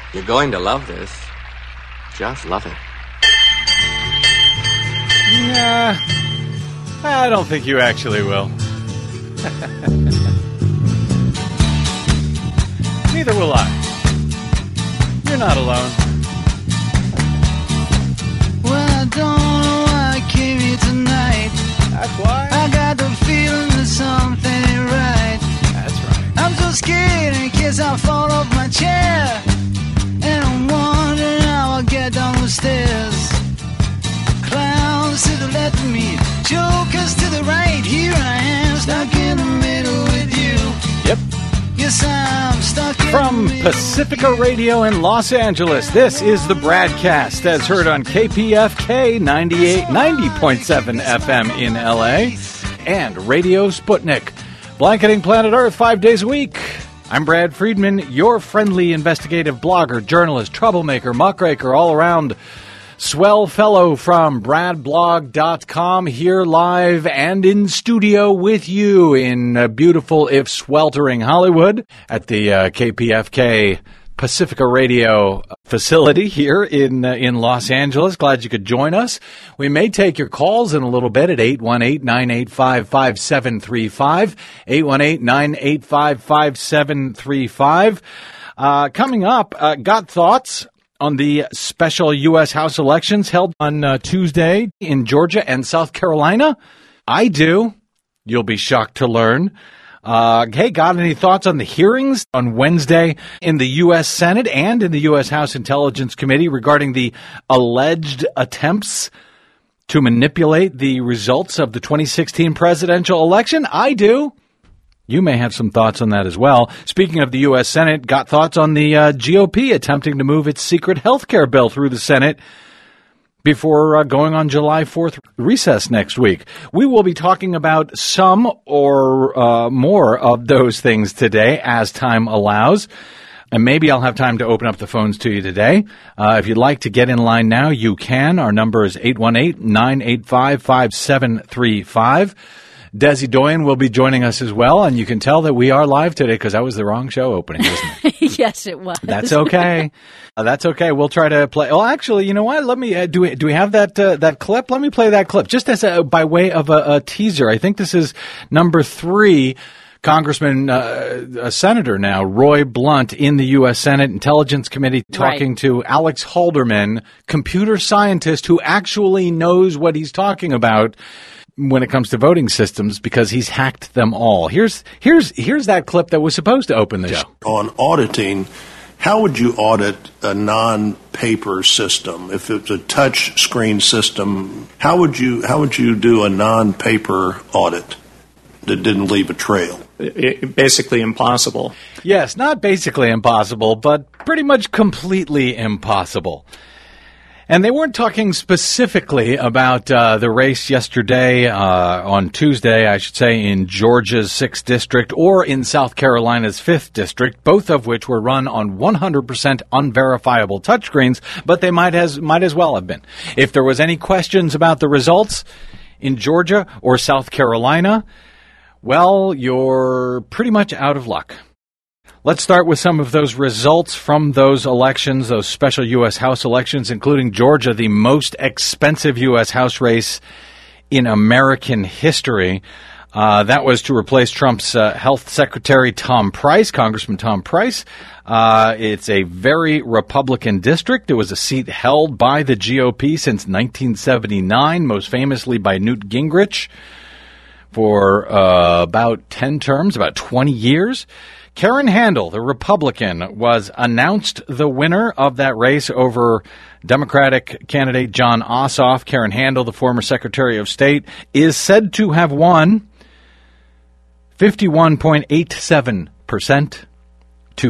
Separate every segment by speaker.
Speaker 1: You're going to love this. Just love it.
Speaker 2: Nah, I don't think you actually will. Neither will I. You're not alone.
Speaker 3: Well, I don't know why I came here tonight.
Speaker 2: That's why.
Speaker 3: I got the feeling that something ain't right.
Speaker 2: That's right.
Speaker 3: I'm so scared in case I fall off my chair. And I'm wondering how I'll get down the stairs. Clowns to the left of me, jokers to the right. Here I am, stuck in the middle with you.
Speaker 2: Yep.
Speaker 3: Yes, I'm stuck in
Speaker 2: From
Speaker 3: the middle.
Speaker 2: Pacifica Radio in Los Angeles, this is the Bradcast, as heard on KPFK 90.7 FM in LA and Radio Sputnik, blanketing planet Earth 5 days a week. I'm Brad Friedman, your friendly investigative blogger, journalist, troublemaker, muckraker, all-around swell fellow from bradblog.com, here live and in studio with you in beautiful, if sweltering, Hollywood at the KPFK Pacifica Radio facility here in Los Angeles. Glad you could join us. We may take your calls in a little bit at 818-985-5735, 818-985-5735. Coming up, got thoughts on the special U.S. House elections held on Tuesday in Georgia and South Carolina? I do. You'll be shocked to learn. Hey, got any thoughts on the hearings on Wednesday in the U.S. Senate and in the U.S. House Intelligence Committee regarding the alleged attempts to manipulate the results of the 2016 presidential election? I do. You may have some thoughts on that as well. Speaking of the U.S. Senate, got thoughts on the GOP attempting to move its secret health care bill through the Senate before going on July 4th recess next week. We will be talking about some or more of those things today as time allows. And maybe I'll have time to open up the phones to you today. If you'd like to get in line now, you can. Our number is 818-985-5735. Desi Doyen will be joining us as well, and you can tell that we are live today because that was the wrong show opening, wasn't it?
Speaker 4: Yes, it was.
Speaker 2: That's okay. That's okay. We'll try to play. Well, actually, you know what? Let me do we have that clip? Let me play that clip just as by way of a teaser. I think this is number 3. Congressman, a senator now, Roy Blunt, in the U.S. Senate Intelligence Committee, talking to Alex Halderman, computer scientist who actually knows what he's talking about when it comes to voting systems because he's hacked them all. Here's that clip that was supposed to open the show.
Speaker 5: On auditing, how would you audit a non-paper system? If it's a touch screen system, how would you do a non-paper audit that didn't leave a trail?
Speaker 6: Basically impossible.
Speaker 2: Yes, not basically impossible, but pretty much completely impossible. And they weren't talking specifically about the race yesterday, on Tuesday, I should say, in Georgia's 6th District or in South Carolina's 5th District, both of which were run on 100% unverifiable touchscreens, but they might as well have been. If there was any questions about the results in Georgia or South Carolina, well, you're pretty much out of luck. Let's start with some of those results from those elections, those special U.S. House elections, including Georgia, the most expensive U.S. House race in American history. That was to replace Trump's Health Secretary Tom Price, Congressman Tom Price. It's a very Republican district. It was a seat held by the GOP since 1979, most famously by Newt Gingrich for about 10 terms, about 20 years. Karen Handel, the Republican, was announced the winner of that race over Democratic candidate Jon Ossoff. Karen Handel, the former Secretary of State, is said to have won 51.87% to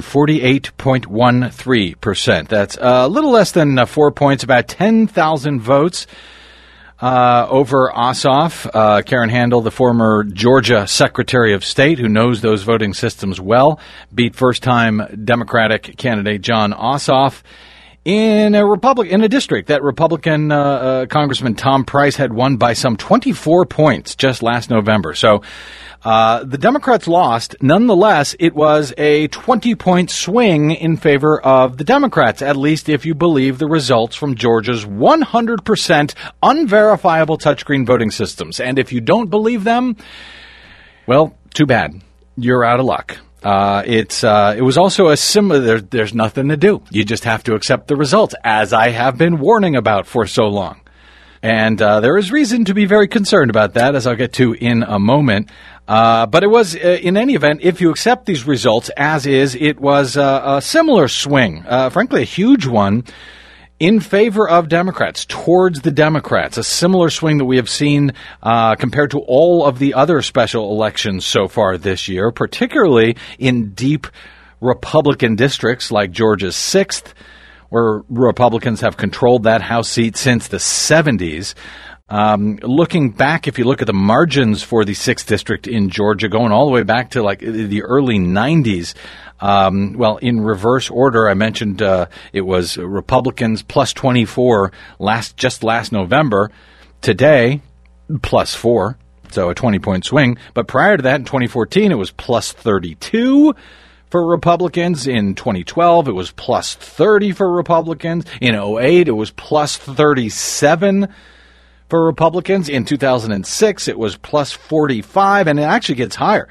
Speaker 2: 48.13%. That's a little less than 4 points, about 10,000 votes. Over Ossoff. Karen Handel, the former Georgia Secretary of State, who knows those voting systems well, beat first-time Democratic candidate Jon Ossoff in a district that Republican Congressman Tom Price had won by some 24 points just last November. So the Democrats lost. Nonetheless, it was a 20-point swing in favor of the Democrats, at least if you believe the results from Georgia's 100% unverifiable touchscreen voting systems. And if you don't believe them, well, too bad. You're out of luck. It was also a similar, there's nothing to do. You just have to accept the results, as I have been warning about for so long. And there is reason to be very concerned about that, as I'll get to in a moment. But it was, in any event, if you accept these results as is, it was a similar swing, frankly, a huge one, in favor of Democrats, towards the Democrats, a similar swing that we have seen compared to all of the other special elections so far this year, particularly in deep Republican districts like Georgia's 6th, where Republicans have controlled that House seat since the 70s. Looking back, if you look at the margins for the 6th district in Georgia, going all the way back to like the early 90s, well, in reverse order, I mentioned it was Republicans plus 24 just last November. Today, plus 4, so a 20-point swing. But prior to that, in 2014, it was plus 32 for Republicans. In 2012, it was plus 30 for Republicans. In 2008, it was plus 37 for Republicans. In 2006, it was plus 45, and it actually gets higher.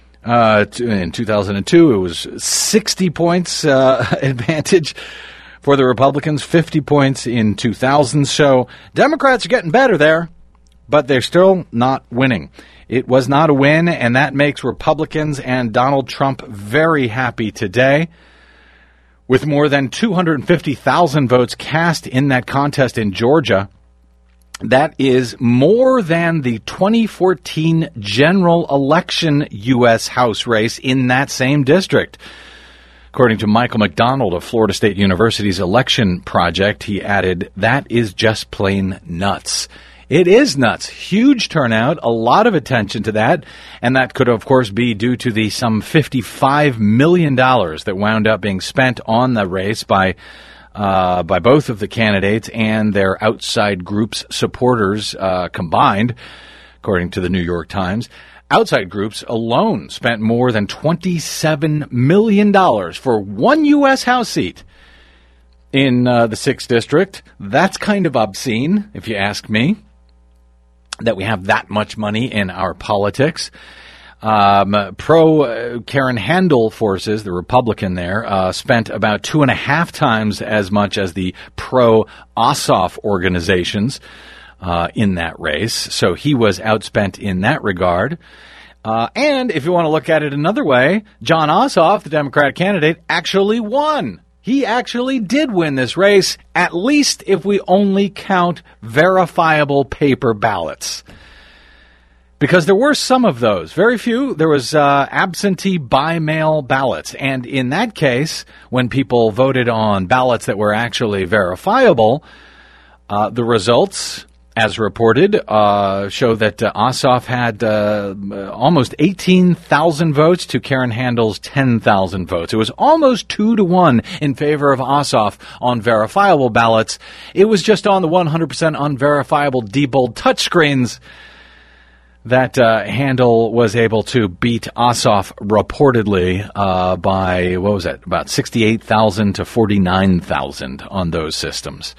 Speaker 2: In 2002, it was 60 points advantage for the Republicans, 50 points in 2000. So Democrats are getting better there, but they're still not winning. It was not a win, and that makes Republicans and Donald Trump very happy today. With more than 250,000 votes cast in that contest in Georgia, that is more than the 2014 general election U.S. House race in that same district. According to Michael McDonald of Florida State University's election project, he added, that is just plain nuts. It is nuts. Huge turnout, a lot of attention to that, and that could, of course, be due to the some $55 million that wound up being spent on the race by both of the candidates and their outside groups' supporters combined, according to the New York Times. Outside groups alone spent more than $27 million for one U.S. House seat in the 6th District. That's kind of obscene, if you ask me, that we have that much money in our politics. Pro-Karen Handel forces, the Republican there, spent about 2.5 times as much as the pro-Ossoff organizations in that race. So he was outspent in that regard. And if you want to look at it another way, Jon Ossoff, the Democratic candidate, actually won. He actually did win this race, at least if we only count verifiable paper ballots. Because there were some of those. Very few. There was absentee by-mail ballots. And in that case, when people voted on ballots that were actually verifiable, the results, as reported, show that Ossoff had almost 18,000 votes to Karen Handel's 10,000 votes. It was almost 2-1 in favor of Ossoff on verifiable ballots. It was just on the 100% unverifiable Diebold touchscreens that Handel was able to beat Ossoff reportedly by, what was it, about 68,000 to 49,000 on those systems.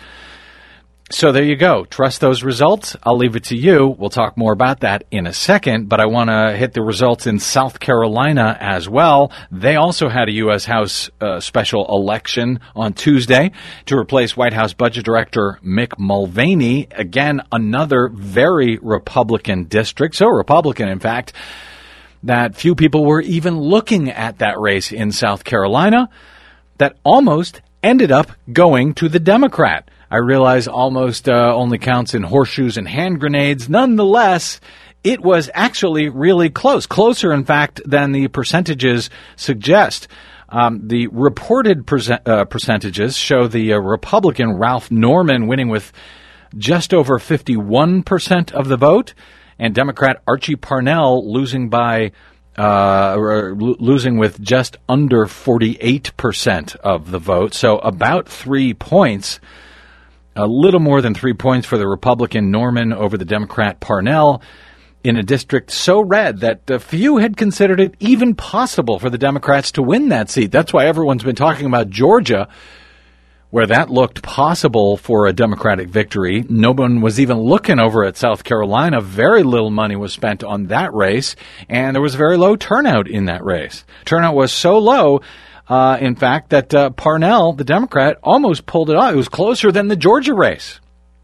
Speaker 2: So there you go. Trust those results. I'll leave it to you. We'll talk more about that in a second, but I want to hit the results in South Carolina as well. They also had a U.S. House special election on Tuesday to replace White House Budget Director Mick Mulvaney. Again, another very Republican district. So Republican, in fact, that few people were even looking at that race in South Carolina, that almost ended up going to the Democrat. I realize almost only counts in horseshoes and hand grenades. Nonetheless, it was actually really close. Closer, in fact, than the percentages suggest. The reported percentages show the Republican Ralph Norman winning with just over 51% of the vote, and Democrat Archie Parnell losing by losing with just under 48% of the vote. So about 3 points, a little more than 3 points for the Republican Norman over the Democrat Parnell, in a district so red that few had considered it even possible for the Democrats to win that seat. That's why everyone's been talking about Georgia, where that looked possible for a Democratic victory. No one was even looking over at South Carolina. Very little money was spent on that race, and there was very low turnout in that race. Turnout was so low, in fact, that Parnell, the Democrat, almost pulled it off. It was closer than the Georgia race.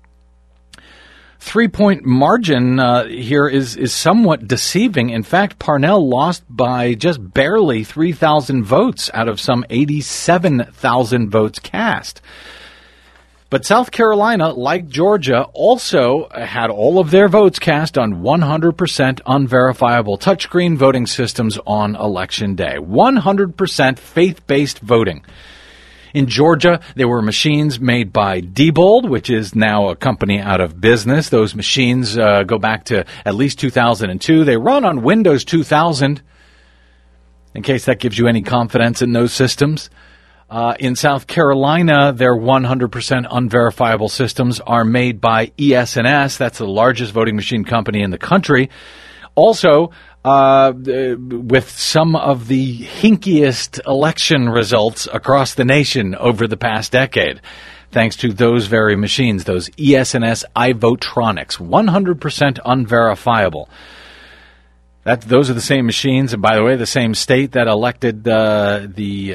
Speaker 2: 3-point margin here is somewhat deceiving. In fact, Parnell lost by just barely 3,000 votes out of some 87,000 votes cast. But South Carolina, like Georgia, also had all of their votes cast on 100% unverifiable touchscreen voting systems on Election Day. 100% faith-based voting. In Georgia, there were machines made by Diebold, which is now a company out of business. Those machines go back to at least 2002. They run on Windows 2000, in case that gives you any confidence in those systems. In South Carolina, their 100% unverifiable systems are made by ES&S. That's the largest voting machine company in the country. Also, with some of the hinkiest election results across the nation over the past decade, thanks to those very machines, those ES&S iVotronics, 100% unverifiable. Those are the same machines, and by the way, the same state that elected the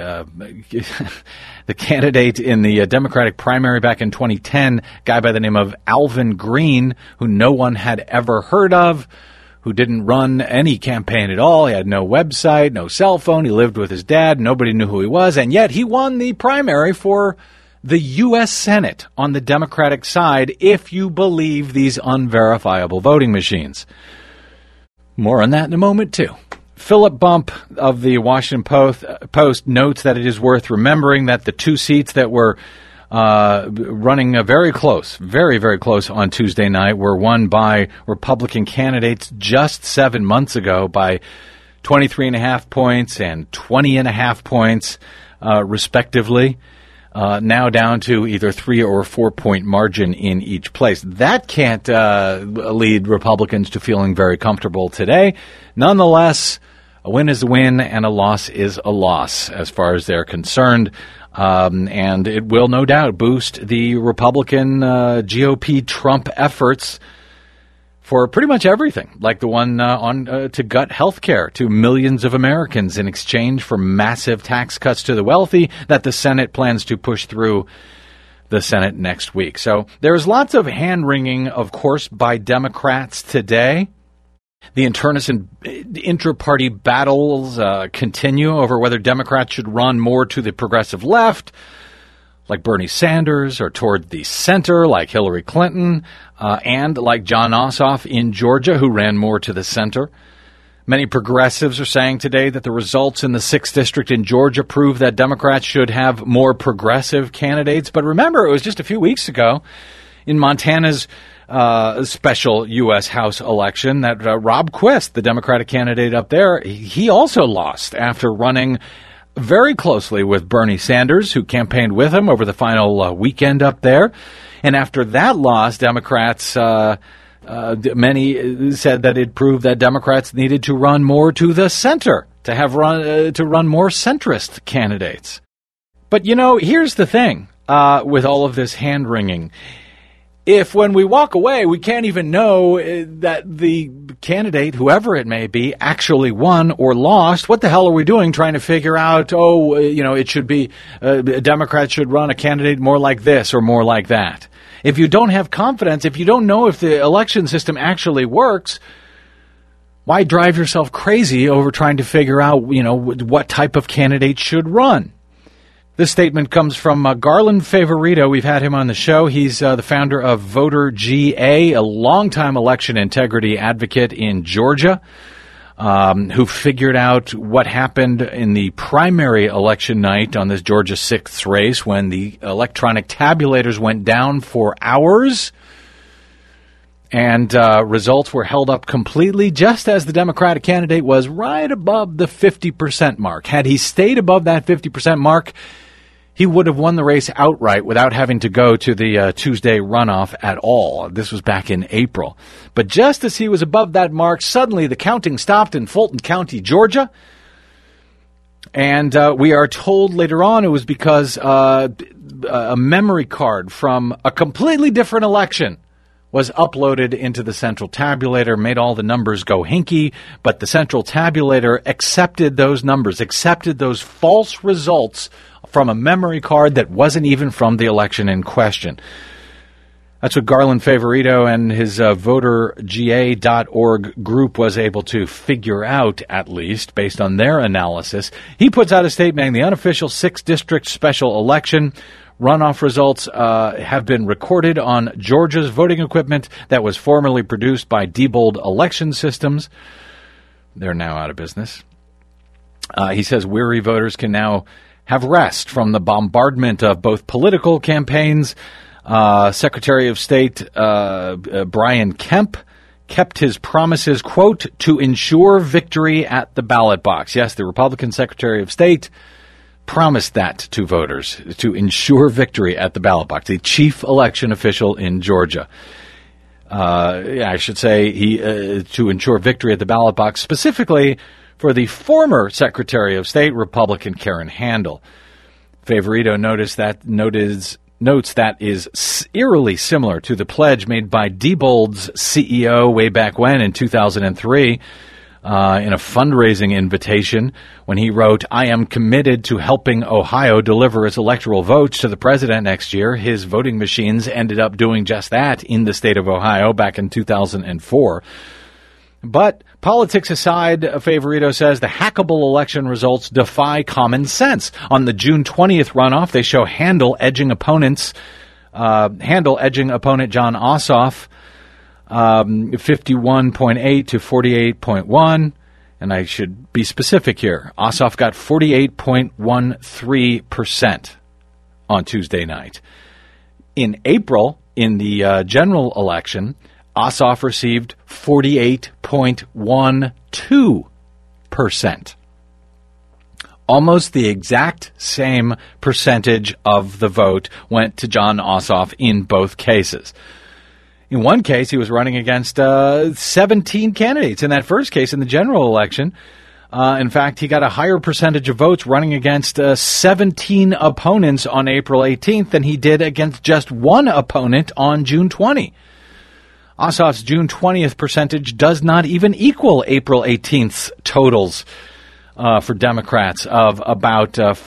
Speaker 2: candidate in the Democratic primary back in 2010, a guy by the name of Alvin Green, who no one had ever heard of, who didn't run any campaign at all. He had no website, no cell phone. He lived with his dad. Nobody knew who he was. And yet he won the primary for the U.S. Senate on the Democratic side, if you believe these unverifiable voting machines. More on that in a moment, too. Philip Bump of the Washington Post notes that it is worth remembering that the two seats that were running very close, very, very close on Tuesday night, were won by Republican candidates just 7 months ago by 23.5 points and 20.5 points, respectively. Now down to either 3 or 4 point margin in each place. That can't lead Republicans to feeling very comfortable today. Nonetheless, a win is a win and a loss is a loss as far as they're concerned. And it will no doubt boost the Republican GOP Trump efforts for pretty much everything, like the one to gut health care to millions of Americans in exchange for massive tax cuts to the wealthy that the Senate plans to push through the Senate next week. So there's lots of hand-wringing, of course, by Democrats today. The internecine inter-party battles continue over whether Democrats should run more to the progressive left, like Bernie Sanders, or toward the center, like Hillary Clinton, and like Jon Ossoff in Georgia, who ran more to the center. Many progressives are saying today that the results in the 6th District in Georgia prove that Democrats should have more progressive candidates. But remember, it was just a few weeks ago in Montana's special U.S. House election that Rob Quist, the Democratic candidate up there, he also lost after running very closely with Bernie Sanders, who campaigned with him over the final weekend up there. And after that loss, Democrats, many said that it proved that Democrats needed to run more to the center, to run more centrist candidates. But, you know, here's the thing with all of this hand-wringing. If when we walk away, we can't even know that the candidate, whoever it may be, actually won or lost, what the hell are we doing trying to figure out, it should be, Democrats should run a candidate more like this or more like that? If you don't have confidence, if you don't know if the election system actually works, why drive yourself crazy over trying to figure out, what type of candidate should run? This statement comes from Garland Favorito. We've had him on the show. He's the founder of Voter GA, a longtime election integrity advocate in Georgia, who figured out what happened in the primary election night on this Georgia 6th race when the electronic tabulators went down for hours And results were held up completely, just as the Democratic candidate was right above the 50% mark. Had he stayed above that 50% mark, he would have won the race outright without having to go to the Tuesday runoff at all. This was back in April. But just as he was above that mark, suddenly the counting stopped in Fulton County, Georgia. And we are told later on it was because a memory card from a completely different election was uploaded into the central tabulator, made all the numbers go hinky, but the central tabulator accepted those numbers, accepted those false results from a memory card that wasn't even from the election in question. That's what Garland Favorito and his voterga.org group was able to figure out, at least, based on their analysis. He puts out a statement, the unofficial 6th District special election runoff results have been recorded on Georgia's voting equipment that was formerly produced by Diebold Election Systems. They're now out of business. He says weary voters can now have rest from the bombardment of both political campaigns. Secretary of State Brian Kemp kept his promises, quote, to ensure victory at the ballot box. Yes, the Republican Secretary of State promised that to voters, to ensure victory at the ballot box, the chief election official in Georgia. I should say to ensure victory at the ballot box, specifically for the former Secretary of State, Republican Karen Handel. Favorito notes that is eerily similar to the pledge made by Diebold's CEO way back when in 2003 in a fundraising invitation when he wrote, "I am committed to helping Ohio deliver its electoral votes to the president next year." His voting machines ended up doing just that in the state of Ohio back in 2004. But politics aside, Favorito says the hackable election results defy common sense. On the June 20th runoff, they show Handel edging opponent Jon Ossoff 51.8 to 48.1. And I should be specific here. Ossoff got 48.13% on Tuesday night. In April, in the general election, Ossoff received 48.12%. Almost the exact same percentage of the vote went to Jon Ossoff in both cases. In one case, he was running against 17 candidates. In that first case, in the general election, in fact, he got a higher percentage of votes running against 17 opponents on April 18th than he did against just one opponent on June 20. Ossoff's June 20th percentage does not even equal April 18th's totals for Democrats of about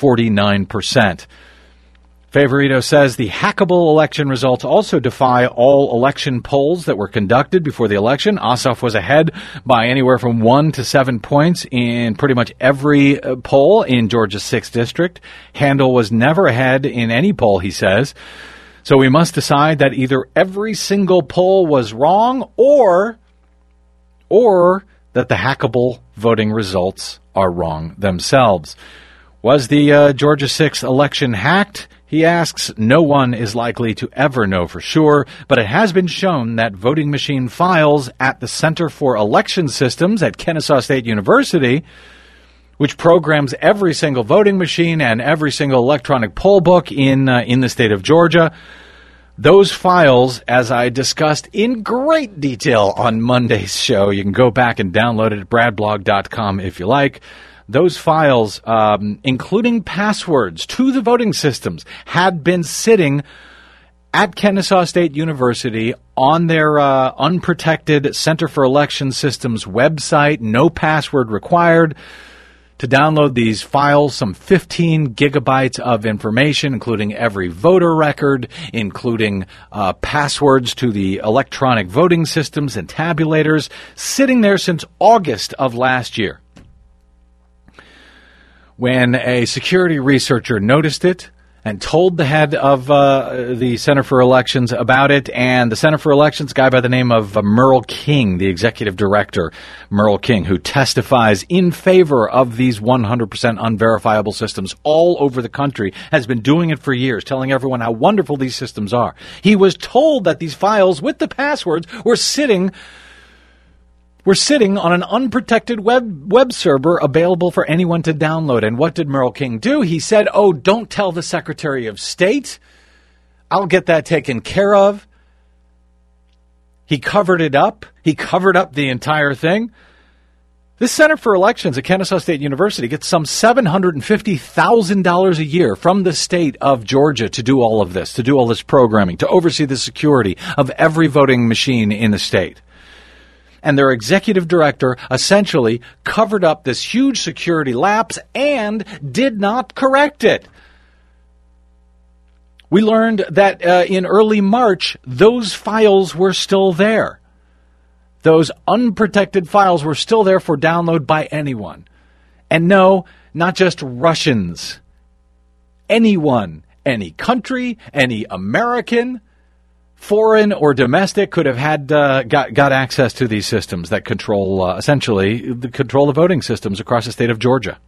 Speaker 2: 49%. Favorito says the hackable election results also defy all election polls that were conducted before the election. Ossoff was ahead by anywhere from 1 to 7 points in pretty much every poll in Georgia's 6th District. Handel was never ahead in any poll, he says. So we must decide that either every single poll was wrong or that the hackable voting results are wrong themselves. Was the Georgia 6th election hacked? He asks. No one is likely to ever know for sure, but it has been shown that voting machine files at the Center for Election Systems at Kennesaw State University, which programs every single voting machine and every single electronic poll book in the state of Georgia. Those files, as I discussed in great detail on Monday's show, you can go back and download it at bradblog.com if you like. Those files, including passwords to the voting systems, had been sitting at Kennesaw State University on their unprotected Center for Election Systems website, no password required. To download these files, some 15 gigabytes of information, including every voter record, including passwords to the electronic voting systems and tabulators, sitting there since August of last year. When a security researcher noticed it and told the head of the Center for Elections about it. And the Center for Elections, a guy by the name of Merle King, the executive director, Merle King, who testifies in favor of these 100% unverifiable systems all over the country, has been doing it for years, telling everyone how wonderful these systems are. He was told that these files with the passwords were sitting on an unprotected web server available for anyone to download. And what did Merle King do? He said, oh, don't tell the Secretary of State. I'll get that taken care of. He covered it up. He covered up the entire thing. This Center for Elections at Kennesaw State University gets some $750,000 a year from the state of Georgia to do all of this, to do all this programming, to oversee the security of every voting machine in the state. And their executive director essentially covered up this huge security lapse and did not correct it. We learned that in early March, those files were still there. Those unprotected files were still there for download by anyone. And no, not just Russians. Anyone, any country, any American, foreign or domestic, could have had got access to these systems that control control the voting systems across the state of Georgia.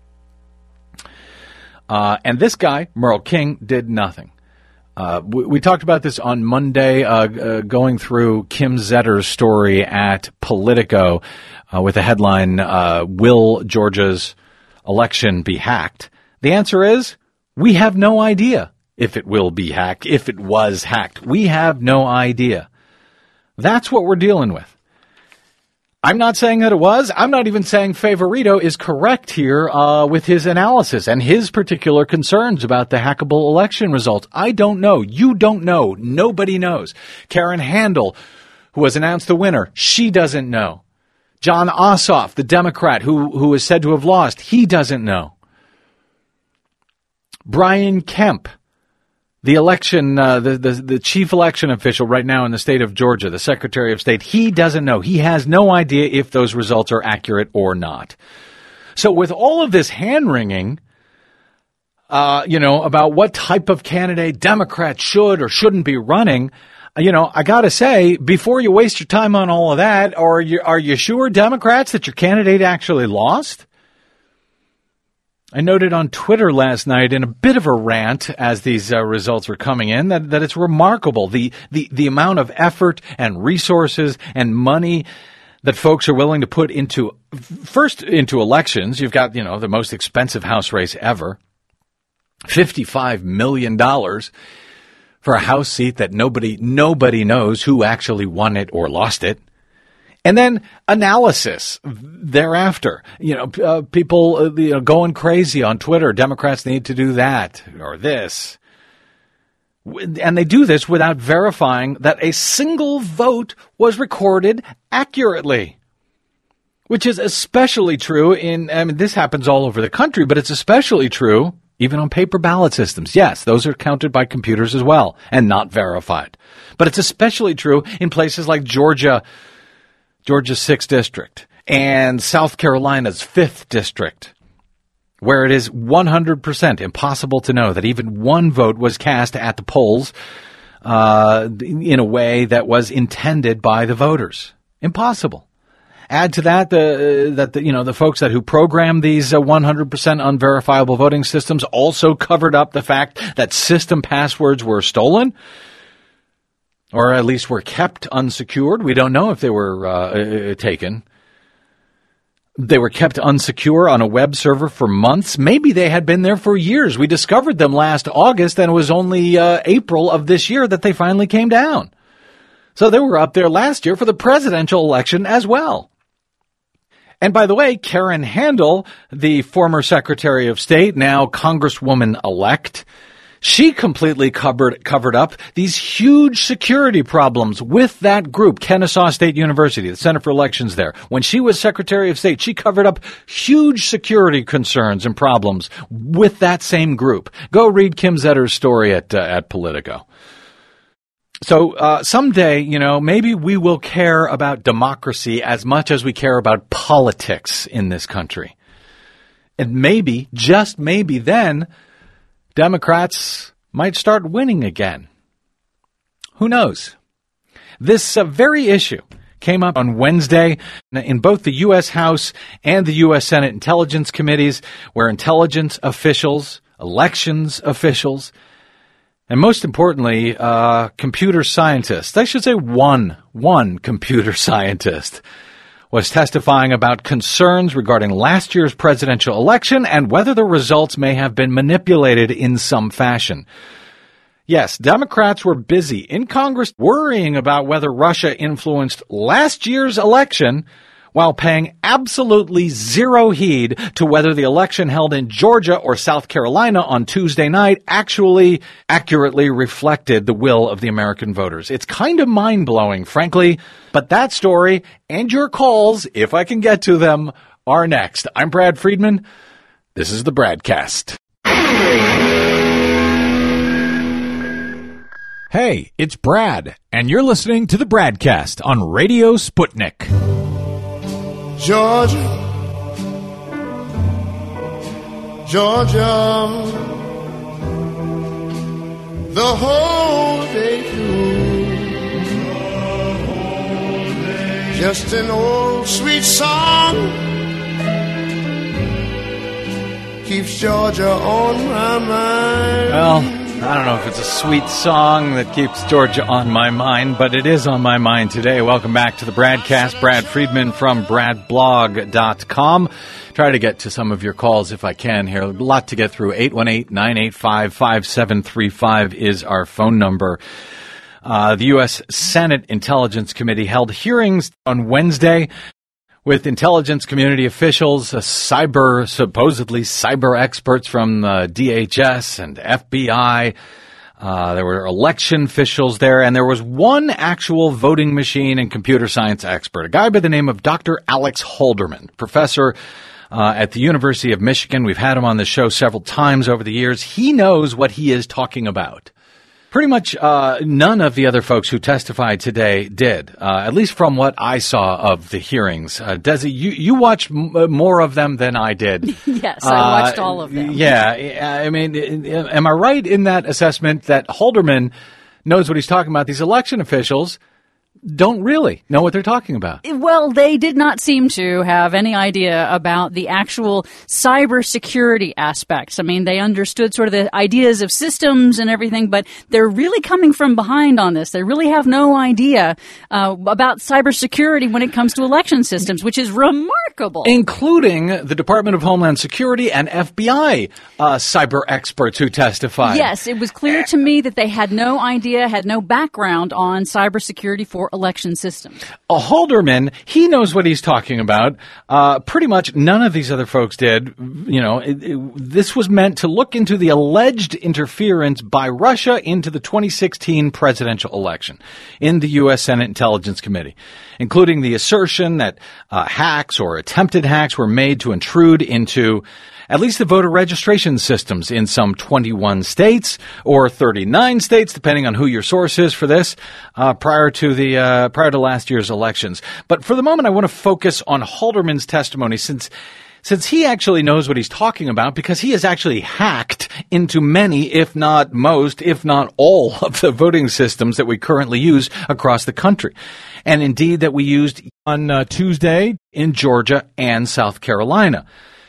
Speaker 2: And this guy, Merle King, did nothing. We talked about this on Monday, going through Kim Zetter's story at Politico with the headline, "Will Georgia's election be hacked?" The answer is, we have no idea. If it will be hacked, if it was hacked. We have no idea. That's what we're dealing with. I'm not saying that it was. I'm not even saying Favorito is correct here with his analysis and his particular concerns about the hackable election results. I don't know. You don't know. Nobody knows. Karen Handel, who was announced the winner, she doesn't know. John Ossoff, the Democrat who is said to have lost, he doesn't know. Brian Kemp, the election, the chief election official right now in the state of Georgia, the Secretary of State, he doesn't know. He has no idea if those results are accurate or not. So with all of this hand-wringing, about what type of candidate Democrats should or shouldn't be running, I got to say, before you waste your time on all of that, are you sure, Democrats, that your candidate actually lost? I noted on Twitter last night in a bit of a rant as these results were coming in that it's remarkable the amount of effort and resources and money that folks are willing to put into elections. You've got, the most expensive House race ever, $55 million for a House seat that nobody knows who actually won it or lost it. And then analysis thereafter. People going crazy on Twitter. Democrats need to do that or this. And they do this without verifying that a single vote was recorded accurately. Which is especially true this happens all over the country, but it's especially true even on paper ballot systems. Yes, those are counted by computers as well and not verified. But it's especially true in places like Georgia's 6th District, and South Carolina's 5th District, where it is 100% impossible to know that even one vote was cast at the polls in a way that was intended by the voters. Impossible. Add to that the folks who programmed these 100% unverifiable voting systems also covered up the fact that system passwords were stolen, or at least were kept unsecured. We don't know if they were taken. They were kept unsecure on a web server for months. Maybe they had been there for years. We discovered them last August, and it was only April of this year that they finally came down. So they were up there last year for the presidential election as well. And by the way, Karen Handel, the former Secretary of State, now Congresswoman-elect, she completely covered up these huge security problems with that group, Kennesaw State University, the Center for Elections there. When she was Secretary of State, she covered up huge security concerns and problems with that same group. Go read Kim Zetter's story at Politico. So someday, maybe we will care about democracy as much as we care about politics in this country. And maybe, just maybe then, Democrats might start winning again. Who knows? This very issue came up on Wednesday in both the U.S. House and the U.S. Senate Intelligence Committees, where intelligence officials, elections officials, and most importantly, computer scientists, I should say one computer scientist, was testifying about concerns regarding last year's presidential election and whether the results may have been manipulated in some fashion. Yes, Democrats were busy in Congress worrying about whether Russia influenced last year's election while paying absolutely zero heed to whether the election held in Georgia or South Carolina on Tuesday night actually accurately reflected the will of the American voters. It's kind of mind-blowing, frankly, but that story and your calls, if I can get to them, are next. I'm Brad Friedman. This is the Bradcast. Hey, it's Brad, and you're listening to the Bradcast on Radio Sputnik.
Speaker 4: Georgia, Georgia, the whole day through, just an old sweet song keeps Georgia on my mind.
Speaker 2: Well, I don't know if it's a sweet song that keeps Georgia on my mind, but it is on my mind today. Welcome back to the Bradcast. Brad Friedman from bradblog.com. Try to get to some of your calls if I can here. A lot to get through. 818-985-5735 is our phone number. The U.S. Senate Intelligence Committee held hearings on Wednesday with intelligence community officials, supposedly cyber experts from DHS and FBI. There were election officials there, and there was one actual voting machine and computer science expert, a guy by the name of Dr. Alex Halderman, professor at the University of Michigan. We've had him on the show several times over the years. He knows what he is talking about. Pretty much none of the other folks who testified today did, at least from what I saw of the hearings. Desi, you watched more of them than I did.
Speaker 7: Yes, I watched all of them.
Speaker 2: Yeah, I mean, am I right in that assessment that Halderman knows what he's talking about? These election officials don't really know what they're talking about.
Speaker 7: Well, they did not seem to have any idea about the actual cybersecurity aspects. I mean, they understood sort of the ideas of systems and everything, but they're really coming from behind on this. They really have no idea about cybersecurity when it comes to election systems, which is remarkable.
Speaker 2: Including the Department of Homeland Security and FBI cyber experts who testified.
Speaker 7: Yes, it was clear to me that they had no idea, had no background on cybersecurity for election systems.
Speaker 2: Halderman, he knows what he's talking about. Pretty much none of these other folks did. You know, this was meant to look into the alleged interference by Russia into the 2016 presidential election in the U.S. Senate Intelligence Committee, including the assertion that hacks or attempted hacks were made to intrude into at least the voter registration systems in some 21 states or 39 states, depending on who your source is for this, prior to last year's elections. But for the moment, I want to focus on Halderman's testimony since he actually knows what he's talking about, because he has actually hacked into many, if not most, if not all of the voting systems that we currently use across the country. And indeed that we used on Tuesday in Georgia and South Carolina.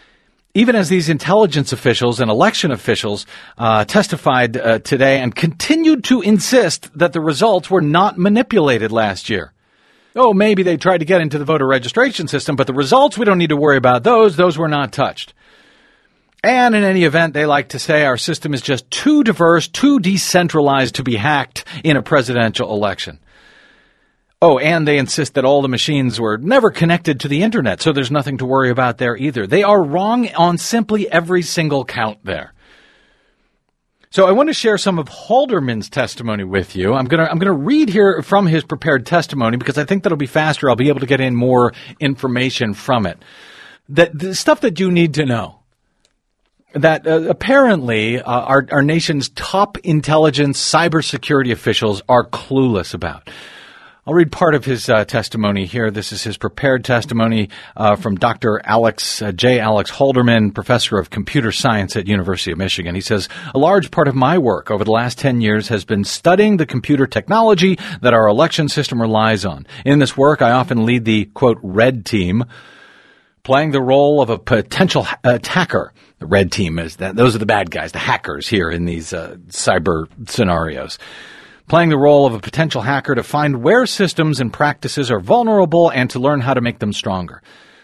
Speaker 2: Even as these intelligence officials and election officials testified today and continued to insist that the results were not manipulated last year. Oh, maybe they tried to get into the voter registration system, but the results, we don't need to worry about those. Those were not touched. And in any event, they like to say our system is just too diverse, too decentralized to be hacked in a presidential election. Oh, and they insist that all the machines were never connected to the internet, so there's nothing to worry about there either. They are wrong on simply every single count there. So I want to share some of Halderman's testimony with you. I'm gonna read here from his prepared testimony because I think that'll be faster. I'll be able to get in more information from it. The stuff that you need to know. That apparently our nation's top intelligence cybersecurity officials are clueless about. I'll read part of his testimony here. This is his prepared testimony from Dr. J. Alex Halderman, professor of computer science at University of Michigan. He says, a large part of my work over the last 10 years has been studying the computer technology that our election system relies on. In this work, I often lead the, quote, red team, playing the role of a potential attacker. The red team is that; those are the bad guys, the hackers here in these cyber scenarios. Playing the role of a potential hacker to find where systems and practices are vulnerable and to learn how to make them stronger.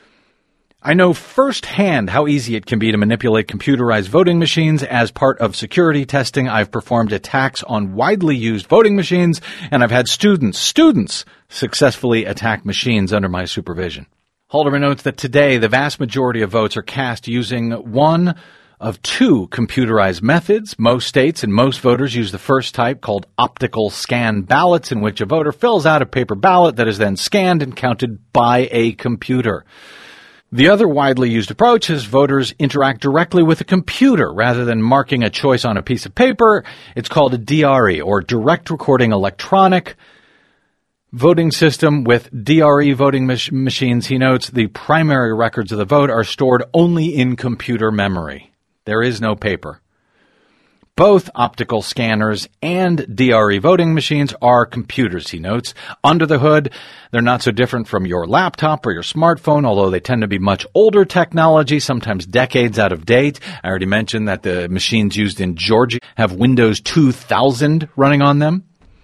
Speaker 2: I know firsthand how easy it can be to manipulate computerized voting machines. As part of security testing, I've performed attacks on widely used voting machines, and I've had students successfully attack machines under my supervision. Halderman notes that today the vast majority of votes are cast using one of two computerized methods. Most states and most voters use the first type, called optical scan ballots, in which a voter fills out a paper ballot that is then scanned and counted by a computer. The other widely used approach is voters interact directly with a computer rather than marking a choice on a piece of paper. It's called a DRE, or direct recording electronic voting system. With DRE voting machines, he notes, the primary records of the vote are stored only in computer memory. There is no paper. Both optical scanners and DRE voting machines are computers, he notes. Under the hood, they're not so different from your laptop or your smartphone, although they tend to be much older technology, sometimes decades out of date. I already mentioned that the machines used in Georgia have Windows 2000 running on them.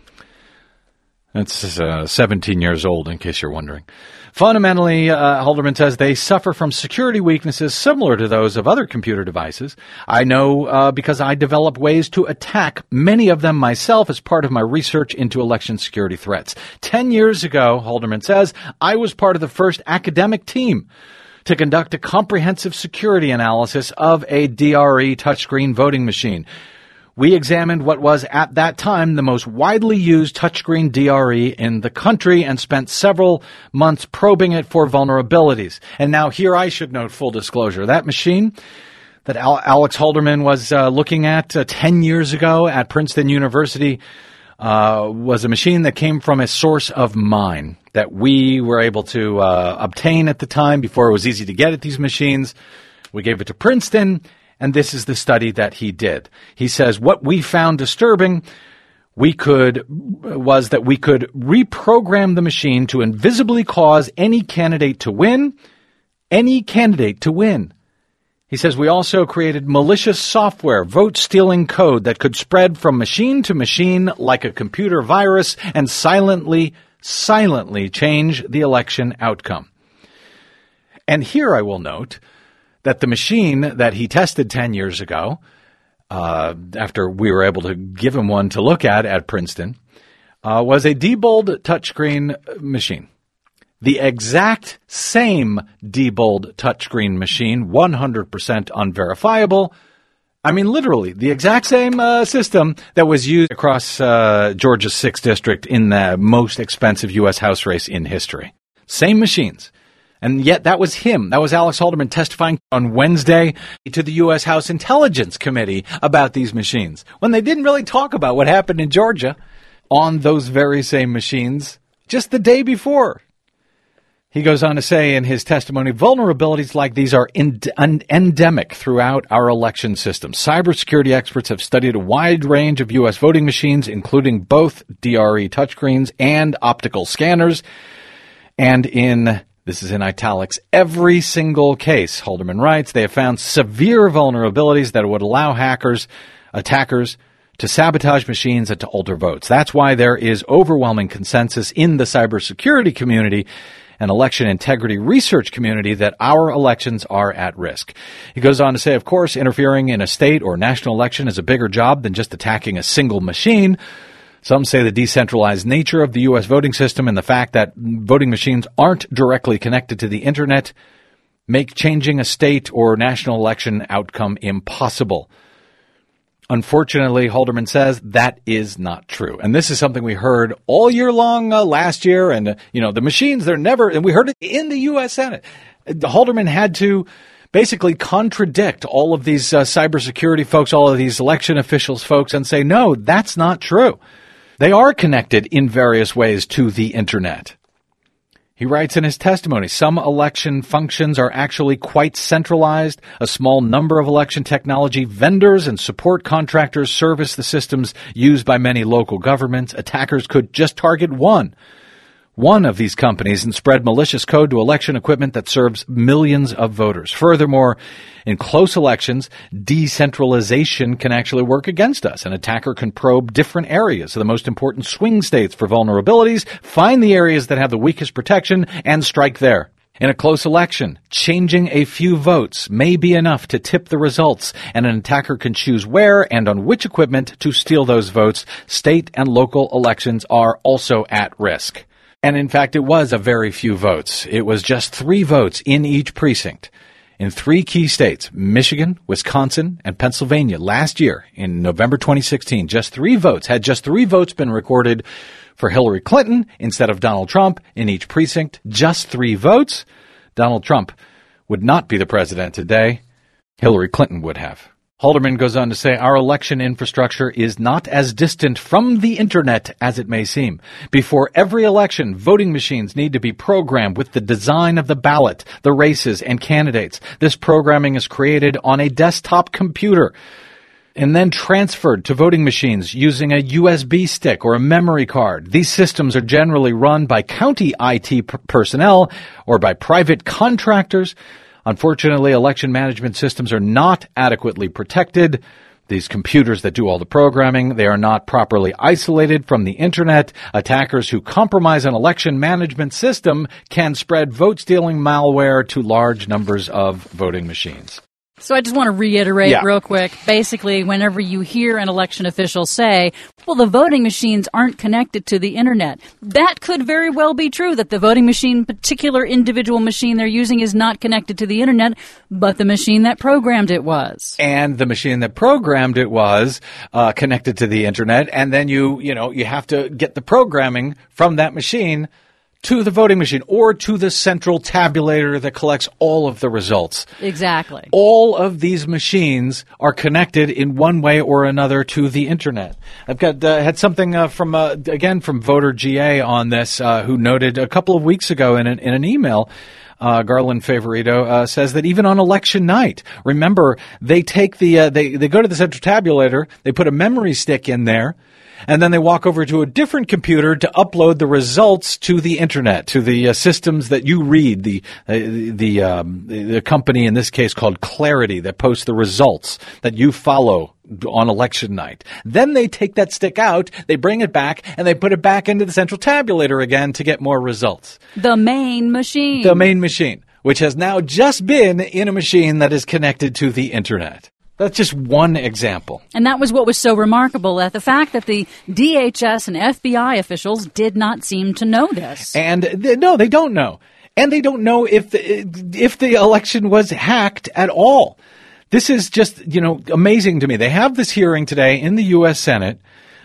Speaker 2: That's 17 years old, in case you're wondering. Fundamentally, Halderman says, they suffer from security weaknesses similar to those of other computer devices. I know because I develop ways to attack many of them myself as part of my research into election security threats. 10 years ago, Halderman says, I was part of the first academic team to conduct a comprehensive security analysis of a DRE touchscreen voting machine. We examined what was at that time the most widely used touchscreen DRE in the country and spent several months probing it for vulnerabilities. And now here I should note, full disclosure, that machine that Alex Halderman was looking at 10 years ago at Princeton University was a machine that came from a source of mine that we were able to obtain at the time before it was easy to get at these machines. We gave it to Princeton. And this is the study that he did. He says what we found disturbing was that we could reprogram the machine to invisibly cause any candidate to win. Any candidate to win. He says we also created malicious software, vote-stealing code that could spread from machine to machine like a computer virus and silently change the election outcome. And here I will note that the machine that he tested 10 years ago, after we were able to give him one to look at Princeton, was a Diebold touchscreen machine. The exact same Diebold touchscreen machine, 100% unverifiable. I mean, literally, the exact same system that was used across Georgia's 6th District in the most expensive U.S. House race in history. Same machines. And yet that was him. That was Alex Halderman testifying on Wednesday to the U.S. House Intelligence Committee about these machines, when they didn't really talk about what happened in Georgia on those very same machines just the day before. He goes on to say in his testimony, vulnerabilities like these are endemic throughout our election system. Cybersecurity experts have studied a wide range of U.S. voting machines, including both DRE touchscreens and optical scanners. And this is in italics, every single case, Halderman writes, they have found severe vulnerabilities that would allow attackers, to sabotage machines and to alter votes. That's why there is overwhelming consensus in the cybersecurity community and election integrity research community that our elections are at risk. He goes on to say, of course, interfering in a state or national election is a bigger job than just attacking a single machine. Some say the decentralized nature of the U.S. voting system and the fact that voting machines aren't directly connected to the Internet make changing a state or national election outcome impossible. Unfortunately, Halderman says that is not true. And this is something we heard all year long last year. And, the machines, and we heard it in the U.S. Senate. Halderman had to basically contradict all of these cybersecurity folks, all of these election officials folks, and say, no, that's not true. They are connected in various ways to the Internet. He writes in his testimony, some election functions are actually quite centralized. A small number of election technology vendors and support contractors service the systems used by many local governments. Attackers could just target one of these companies and spread malicious code to election equipment that serves millions of voters. Furthermore, in close elections, decentralization can actually work against us. An attacker can probe different areas of the most important swing states for vulnerabilities, find the areas that have the weakest protection, and strike there. In a close election, changing a few votes may be enough to tip the results, and an attacker can choose where and on which equipment to steal those votes. State and local elections are also at risk. And in fact, it was a very few votes. It was just 3 votes in each precinct in 3 key states, Michigan, Wisconsin, and Pennsylvania. Last year, in November 2016, just 3 votes. Had just 3 votes been recorded for Hillary Clinton instead of Donald Trump in each precinct, just 3 votes, Donald Trump would not be the president today. Hillary Clinton would have. Halderman goes on to say, our election infrastructure is not as distant from the Internet as it may seem. Before every election, voting machines need to be programmed with the design of the ballot, the races, and candidates. This programming is created on a desktop computer and then transferred to voting machines using a USB stick or a memory card. These systems are generally run by county IT personnel or by private contractors. Unfortunately, election management systems are not adequately protected. These computers that do all the programming, they are not properly isolated from the Internet. Attackers who compromise an election management system can spread vote-stealing malware to large numbers of voting machines.
Speaker 7: So I just want to reiterate real quick. Basically, whenever you hear an election official say, well, the voting machines aren't connected to the Internet, that could very well be true, that the voting machine, particular individual machine they're using is not connected to the Internet, but the machine that programmed it was.
Speaker 2: And the machine that programmed it was connected to the Internet, and then you have to get the programming from that machine to the voting machine or to the central tabulator that collects all of the results.
Speaker 7: Exactly.
Speaker 2: All of these machines are connected in one way or another to the Internet. I've got had something from Voter GA on this, who noted a couple of weeks ago in an email. Garland Favorito says that even on election night, remember, they take they go to the central tabulator, they put a memory stick in there, and then they walk over to a different computer to upload the results to the Internet, to the systems that you read, the company in this case called Clarity that posts the results that you follow on election night. Then they take that stick out, they bring it back, and they put it back into the central tabulator again to get more results.
Speaker 7: The main machine.
Speaker 2: The main machine, which has now just been in a machine that is connected to the Internet. That's just one example.
Speaker 7: And that was what was so remarkable, that the fact that the DHS and FBI officials did not seem to know this.
Speaker 2: And they don't know. And they don't know if the election was hacked at all. This is just, amazing to me. They have this hearing today in the U.S. Senate.